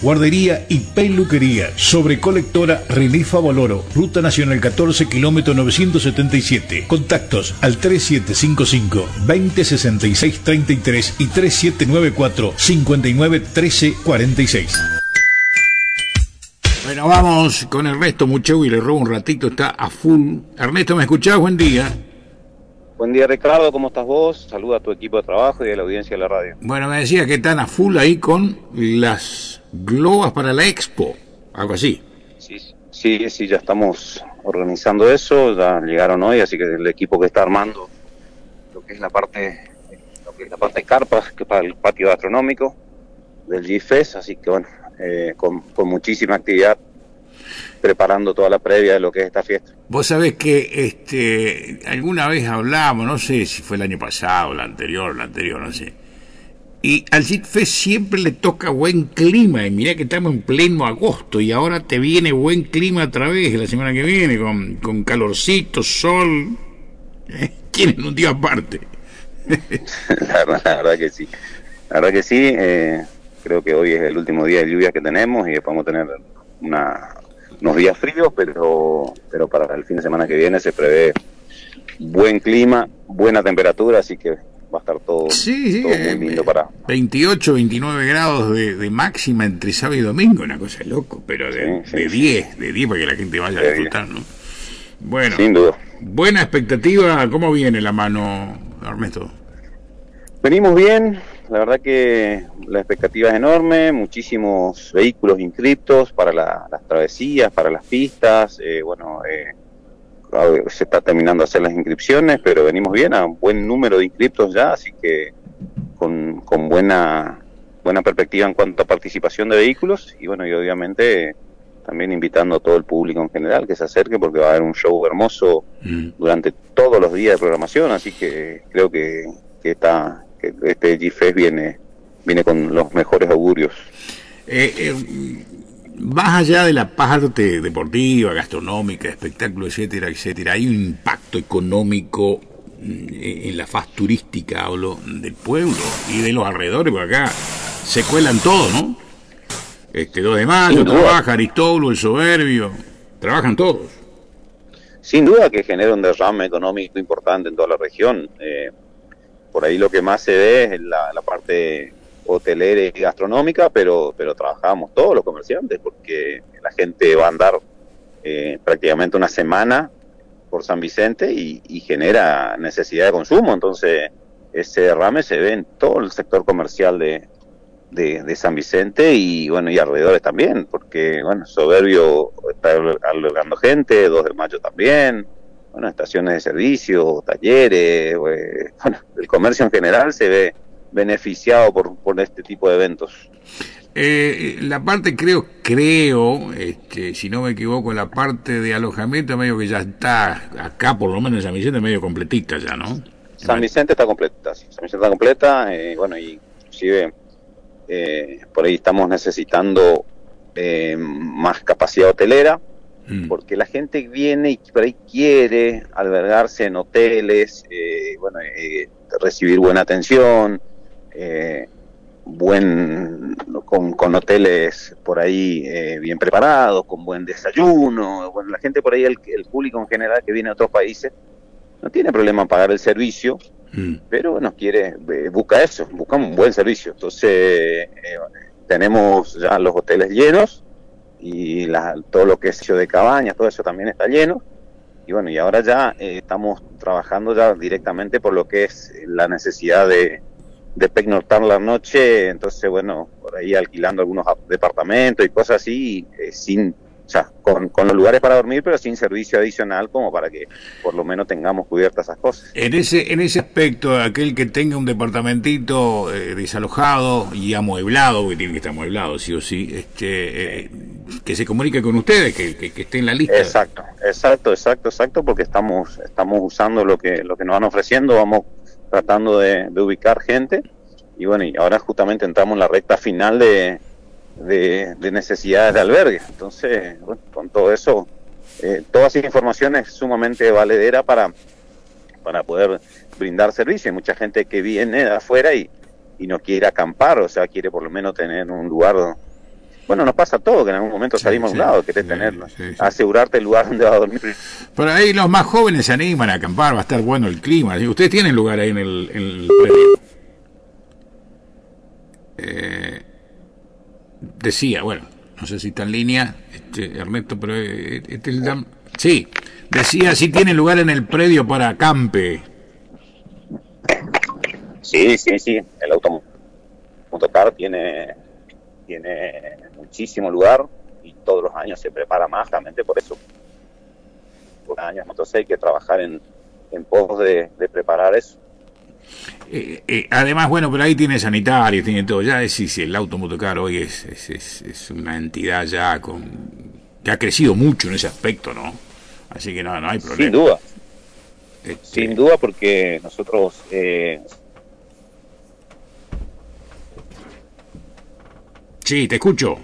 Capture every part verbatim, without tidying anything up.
guardería y peluquería. Sobre colectora René Favaloro, Ruta Nacional catorce, kilómetro novecientos setenta y siete. Contactos al tres siete cinco cinco, veinte sesenta y seis treinta y tres y tres siete nueve cuatro, cincuenta y nueve trece cuarenta y seis. Bueno, vamos con Ernesto Mucheu y le robo un ratito, está a full. Ernesto, ¿me escuchás? Buen día. Buen día, Ricardo, ¿cómo estás vos? Saluda a tu equipo de trabajo y a la audiencia de la radio. Bueno, me decía que están a full ahí con las globas para la Expo, algo así. Sí, sí, sí, ya estamos organizando eso, ya llegaron hoy, así que el equipo que está armando lo que es la parte, lo que es la parte de carpas, que para el patio gastronómico del G F E S, así que bueno, eh, con, con muchísima actividad, preparando toda la previa de lo que es esta fiesta. Vos sabés que este alguna vez hablamos, no sé si fue el año pasado, la anterior, la anterior, no sé. Y al G F E S siempre le toca buen clima, y mirá que estamos en pleno agosto, y ahora te viene buen clima otra vez la semana que viene, con, con calorcito, sol. ¿Eh? Tienen un día aparte. la, verdad, la verdad que sí, la verdad que sí, eh, creo que hoy es el último día de lluvias que tenemos, y después vamos a tener una... unos días fríos, pero pero para el fin de semana que viene se prevé buen clima, buena temperatura, así que va a estar todo, sí, sí, todo muy lindo para... veintiocho, veintinueve grados de, de máxima entre sábado y domingo, una cosa de loco, pero de, sí, sí, de diez, de diez para que la gente vaya de a disfrutar, ¿no? Bueno, sin duda. Buena expectativa. ¿Cómo viene la mano, Ernesto? Venimos bien, la verdad que la expectativa es enorme, muchísimos vehículos inscriptos para la, las travesías, para las pistas, eh, bueno, eh, se está terminando de hacer las inscripciones, pero venimos bien, a un buen número de inscriptos ya, así que con, con buena buena perspectiva en cuanto a participación de vehículos, y bueno, y obviamente también invitando a todo el público en general que se acerque, porque va a haber un show hermoso mm. durante todos los días de programación, así que creo que, que está... este G F E S viene viene con los mejores augurios. Eh, eh, más allá de la parte deportiva, gastronómica, espectáculo, etcétera, etcétera, hay un impacto económico en la faz turística, hablo del pueblo y de los alrededores, porque acá se cuelan todos, ¿no? Este dos de mayo trabaja Aristóbulo, el Soberbio, trabajan todos. Sin duda que genera un derrame económico importante en toda la región. Eh, por ahí lo que más se ve es la, la parte hotelera y gastronómica, pero pero trabajamos todos los comerciantes, porque la gente va a andar eh, prácticamente una semana por San Vicente y, y genera necesidad de consumo, entonces ese derrame se ve en todo el sector comercial de, de, de San Vicente y bueno, y alrededores también, porque bueno, Soberbio está albergando gente, dos de mayo también, bueno, estaciones de servicio, talleres, bueno, el comercio en general se ve beneficiado por, por este tipo de eventos. Eh, la parte, creo, creo, este, si no me equivoco, la parte de alojamiento medio que ya está acá, por lo menos en San Vicente, medio completita ya, ¿no? San Vicente está completa, sí, San Vicente está completa, eh, bueno, y inclusive eh, por ahí estamos necesitando eh, más capacidad hotelera, porque la gente viene y por ahí quiere albergarse en hoteles, eh, bueno, eh, recibir buena atención, eh, buen con, con hoteles por ahí eh, bien preparados, con buen desayuno. Bueno, la gente por ahí, el, el público en general que viene a otros países, no tiene problema en pagar el servicio, mm. pero bueno, quiere, eh, busca eso, buscamos un buen servicio. Entonces, eh, tenemos ya los hoteles llenos, y la, todo lo que es de cabañas, todo eso también está lleno, y bueno, y ahora ya eh, estamos trabajando ya directamente por lo que es la necesidad de, de pernoctar la noche, entonces bueno, por ahí alquilando algunos departamentos y cosas así, eh, sin, o sea, con, con los lugares para dormir, pero sin servicio adicional, como para que por lo menos tengamos cubiertas esas cosas. En ese en ese aspecto, aquel que tenga un departamentito eh, desalojado y amueblado, porque tiene que estar amueblado sí o sí, este eh, que se comunique con ustedes, que, que, que esté en la lista. Exacto, exacto, exacto, exacto, porque estamos estamos usando lo que lo que nos van ofreciendo, vamos tratando de, de ubicar gente, y bueno, y ahora justamente entramos en la recta final de De, de necesidades de albergue. Entonces, bueno, con todo eso, eh, toda esa información es sumamente valedera para, para poder brindar servicio. Hay mucha gente que viene de afuera y, y no quiere acampar, o sea, quiere por lo menos tener un lugar Bueno, nos pasa todo, que en algún momento Sí, salimos sí, a un lado, querés sí, tenerlo, sí, sí. asegurarte el lugar donde vas a dormir. Por ahí los más jóvenes se animan a acampar, va a estar bueno el clima. Ustedes tienen lugar ahí en el, en el predio. Eh, decía, bueno, no sé si está en línea, este, Ernesto, pero eh, este es el dam- sí, decía si tiene lugar en el predio para acampe. Sí, sí, sí, el automotocar tiene, tiene muchísimo lugar y todos los años se prepara más, realmente por eso. Por años, entonces hay que trabajar en, en pos de, de preparar eso. Eh, eh, además, bueno, pero ahí tiene sanitarios, tiene todo. Ya es si si el automotocar hoy es, es, es, es una entidad ya con que ha crecido mucho en ese aspecto, ¿no? Así que no, no hay problema. Sin duda, Este, sin duda, porque nosotros eh, Sí, te escucho.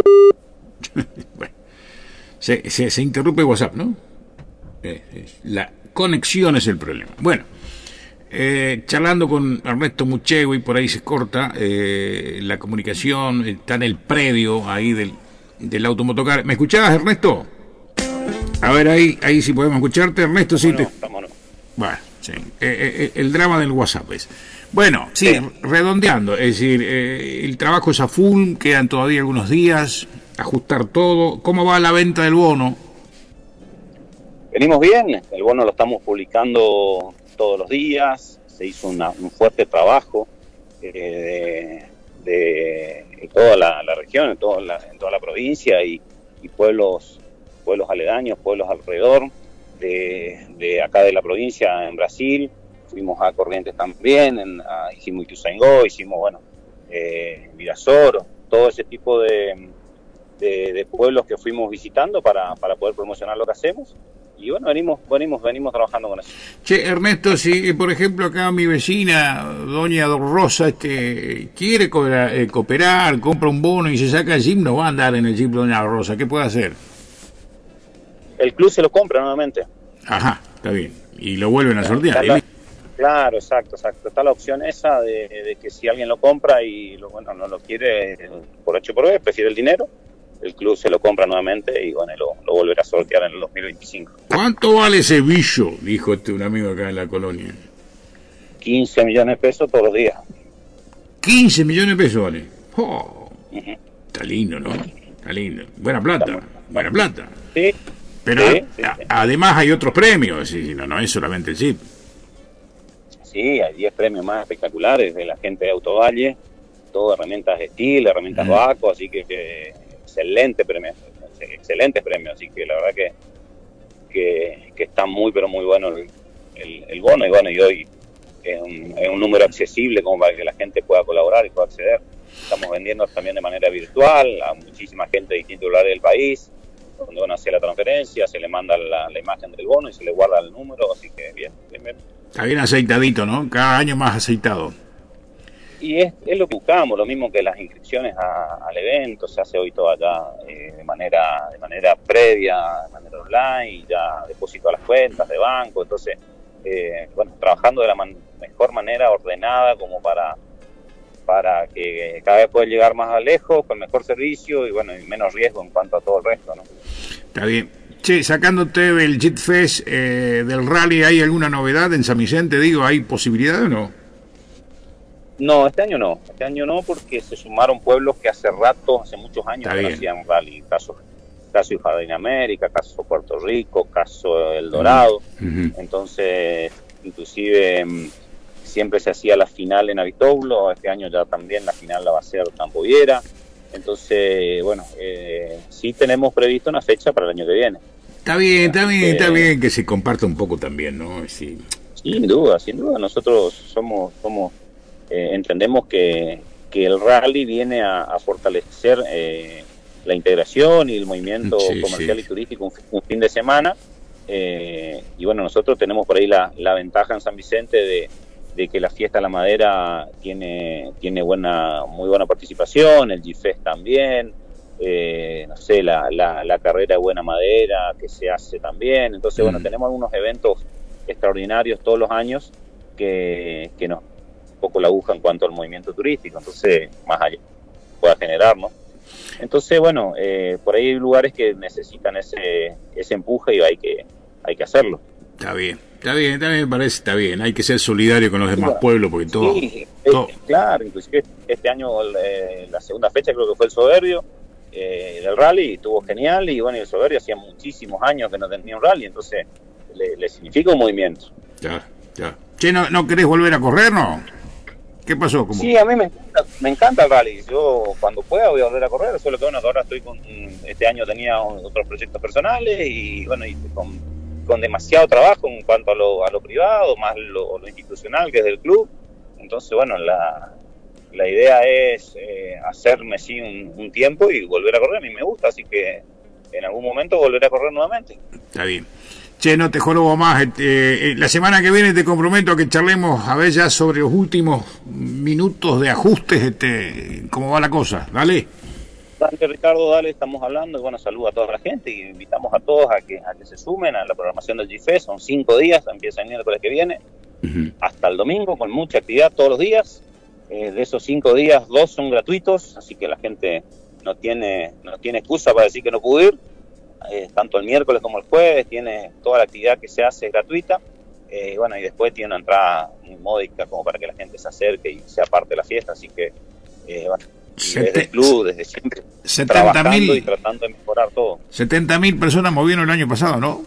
Bueno, se, se, se interrumpe WhatsApp, ¿no? Eh, eh, la conexión es el problema. Bueno, eh, charlando con Ernesto Muchegui, por ahí se corta eh, la comunicación, está en el predio ahí del, del automotocar. ¿Me escuchabas, Ernesto? A ver, ahí, ahí sí podemos escucharte, Ernesto, sí. bueno, Te... vámonos. Bueno, sí. Eh, eh, el drama del WhatsApp es. Bueno, sí, Sí. redondeando, es decir, eh, el trabajo es a full, quedan todavía algunos días, ajustar todo. ¿Cómo va la venta del bono? Venimos bien, el bono lo estamos publicando todos los días, se hizo una, un fuerte trabajo eh, de, de toda la, la región, en toda la, en toda la provincia y, y pueblos, pueblos aledaños, pueblos alrededor de, de acá de la provincia, en Brasil. Fuimos a Corrientes también, en, a, hicimos Ituzaingó, hicimos, bueno, eh, Virasoro, todo ese tipo de, de, de pueblos que fuimos visitando para, para poder promocionar lo que hacemos. Y bueno, venimos, venimos, venimos trabajando con eso. Che, Ernesto, si por ejemplo acá mi vecina, doña Rosa, este, quiere cooperar, eh, cooperar, compra un bono y se saca el Jeep, no va a andar en el Jeep doña Rosa, ¿qué puede hacer? El club se lo compra nuevamente. Ajá, está bien. Y lo vuelven a sortear. Está la- claro, exacto, exacto. Está la opción esa de, de que si alguien lo compra y lo, bueno, no lo quiere por H por B, prefiere el dinero, el club se lo compra nuevamente y bueno, lo, lo volverá a sortear en el dos mil veinticinco. ¿Cuánto vale ese billo? Dijo este un amigo acá en la colonia. quince millones de pesos todos los días. quince millones de pesos vale. Oh, Uh-huh. está lindo, ¿no? Está lindo. Buena plata, buena plata. Sí, Pero sí, a- sí, a- sí. además hay otros premios, sí, no, no es solamente el Jeep. Sí, hay diez premios más espectaculares de la gente de Autovalle, todo herramientas Steel, herramientas Mm. Baco, así que, que excelente premio, excelentes premios, así que la verdad que, que, que está muy pero muy bueno el, el, el bono y bueno, y hoy es un, es un número accesible como para que la gente pueda colaborar y pueda acceder. Estamos vendiendo también de manera virtual a muchísima gente de distintos lugares del país, donde uno hace la transferencia, se le manda la, la imagen del bono y se le guarda el número, así que bien, bien, bien. Está bien aceitadito, ¿no? Cada año más aceitado. Y es, es lo que buscamos, lo mismo que las inscripciones a- al evento, se hace hoy todo allá eh, de manera de manera previa, de manera online, y ya deposito a las cuentas de banco, entonces, eh, bueno, trabajando de la man- mejor manera, ordenada, como para para que cada vez pueda llegar más lejos, con mejor servicio y bueno, y menos riesgo en cuanto a todo el resto, ¿no? Está bien. Che, sacándote del Jet Fest, eh, del rally, ¿hay alguna novedad en San Vicente? Digo, ¿hay posibilidad o no? No, este año no, este año no, porque se sumaron pueblos que hace rato, hace muchos años Está que no bien. hacían rally, caso, caso Jardín América, caso Puerto Rico, caso El Dorado, Ujú. entonces inclusive mm, siempre se hacía la final en Avitoulo, este año ya también la final la va a hacer Campoviera, entonces bueno, eh, sí tenemos previsto una fecha para el año que viene. Está bien, está bien, Eh, está bien que se comparta un poco también, ¿no? Sí. Sin duda, sin duda, nosotros somos, somos eh, entendemos que, que el rally viene a, a fortalecer eh, la integración y el movimiento Sí, comercial sí. y turístico un, un fin de semana, eh, y bueno, nosotros tenemos por ahí la, la ventaja en San Vicente de, de que la fiesta de la madera tiene, tiene buena, muy buena participación, el G-Fest también, eh, no sé, la, la, la carrera de buena madera que se hace también, entonces bueno, Mm. tenemos algunos eventos extraordinarios todos los años que, que nos un poco la aguja en cuanto al movimiento turístico, entonces más allá pueda generar, ¿no? Entonces, bueno, eh, por ahí hay lugares que necesitan ese ese empuje y hay que hay que hacerlo. Está bien, está bien, también me parece, está bien. Hay que ser solidario con los demás Bueno, pueblos porque todo... Sí, todo... Eh, claro, inclusive este año, eh, la segunda fecha creo que fue el Soberbio eh, del rally, estuvo genial, y bueno, el Soberbio hacía muchísimos años que no tenía un rally, entonces le, le significa un movimiento. Ya, ya. Che, ¿no, no querés volver a correr, no? ¿Qué pasó? ¿Cómo? Sí, a mí me encanta, me encanta el rally. Yo cuando pueda voy a volver a correr, solo que bueno, que ahora estoy con, este año tenía otros proyectos personales y bueno, y con, con demasiado trabajo en cuanto a lo, a lo privado, más lo, lo institucional que es del club. Entonces, bueno, la, la idea es eh, hacerme sí un, un tiempo y volver a correr. A mí me gusta, así que en algún momento volveré a correr nuevamente. Está bien. Che, no te jorobo más. Este, eh, la semana que viene te comprometo a que charlemos a ver ya sobre los últimos minutos de ajustes, este, cómo va la cosa. Dale. Dale, Ricardo, dale, estamos hablando. Y bueno, saludo a toda la gente y invitamos a todos a que, a que se sumen a la programación del G F E. Son cinco días, empieza el miércoles que viene, uh-huh, hasta el domingo, con mucha actividad todos los días. Eh, de esos cinco días, dos son gratuitos, así que la gente no tiene, no tiene excusa para decir que no pudo ir. Eh, tanto el miércoles como el jueves, tiene toda la actividad que se hace gratuita, eh, bueno, y después tiene una entrada muy módica como para que la gente se acerque y sea parte de la fiesta, así que eh, bueno, Sete, desde el club, desde siempre setenta trabajando mil, y tratando de mejorar todo. setenta mil personas movieron el año pasado, ¿no?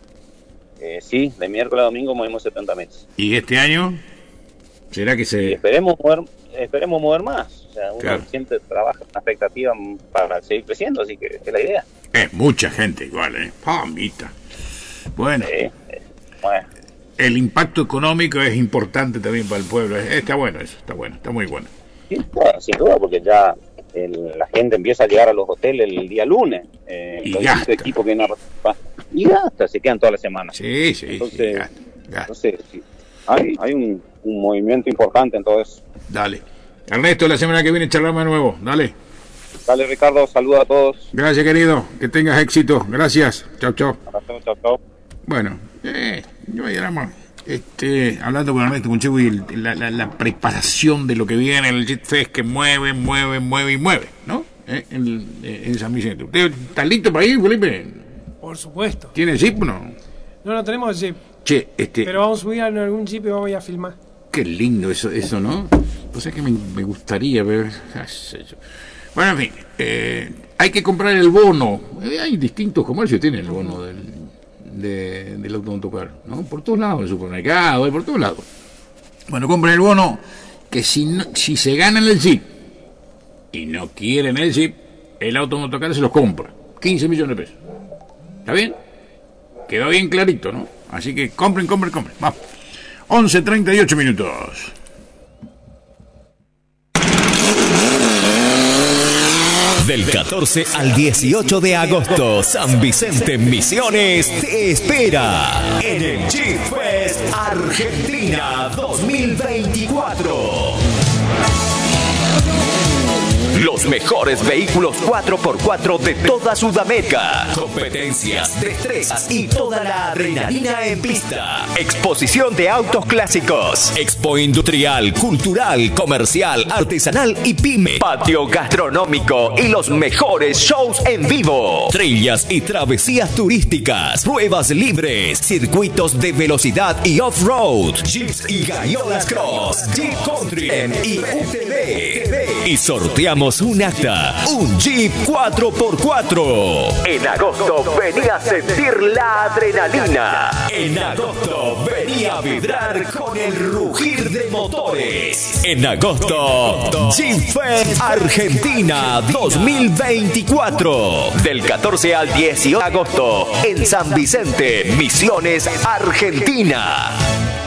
Eh, sí, de miércoles a domingo movimos setenta mil. ¿Y este año? ¿Será que se...? Y esperemos mover, esperemos mover más. O sea, uno claro, siempre trabaja con una expectativa para seguir creciendo, así que es la idea. Es mucha gente igual, ¿eh? Palmita. Bueno, Sí, bueno. El impacto económico es importante también para el pueblo. Está bueno eso, está bueno, está muy bueno. Sí, bueno, sin duda, porque ya el, la gente empieza a llegar a los hoteles el día lunes. Eh, Y todo gasta. este equipo que viene a participar. Y gasta, se quedan toda la semana. Sí, sí, Entonces, sí, gasta, gasta. entonces sí, hay, hay un, un movimiento importante en todo eso. Dale. Ernesto, la semana que viene charlamos de nuevo. Dale. Dale, Ricardo, saludos a todos. Gracias, querido. Que tengas éxito. Gracias. Chao, chao. Abrazo, chao, chao. Bueno, eh, yo éramos este, hablando con Ernesto Conchevo y el, la, la, la preparación de lo que viene en el Jet Fest, que mueve, mueve, mueve y mueve, ¿no? Eh, en, en San Vicente. ¿Usted está listo para ir, Felipe? Por supuesto. ¿Tiene jeep o no? No, no tenemos jeep. Che, este... Pero vamos a subir a algún jeep y vamos a ir a filmar. Qué lindo eso, eso, ¿no? O sea que me, me gustaría ver... Bueno, en fin, eh, hay que comprar el bono. Eh, hay distintos comercios que tienen el bono del, de, del automotocar, ¿no? Por todos lados, el supermercado, por todos lados. Bueno, compren el bono, que si, no, si se ganan el Jeep y no quieren el Jeep, el automotocar se los compra. quince millones de pesos. ¿Está bien? Quedó bien clarito, ¿no? Así que compren, compren, compren. Vamos. once treinta y ocho minutos. Del catorce al dieciocho de agosto, San Vicente Misiones te espera en el Jeep Fest Argentina dos mil veinticuatro. Los mejores vehículos cuatro por cuatro de toda Sudamérica. Competencias, destrezas y toda la adrenalina en pista. Exposición de autos clásicos. Expo industrial, cultural, comercial, artesanal y pyme. Patio gastronómico y los mejores shows en vivo. Trillas y travesías turísticas. Pruebas libres. Circuitos de velocidad y off-road. Jeeps y gallolas cross. Jeep Country y U T V. Y sorteamos un acta, un Jeep cuatro por cuatro. En agosto vení a sentir la adrenalina. En agosto vení a vibrar con el rugir de motores. En agosto, Jeep Fest Argentina dos mil veinticuatro. Del catorce al dieciocho de agosto en San Vicente, Misiones, Argentina.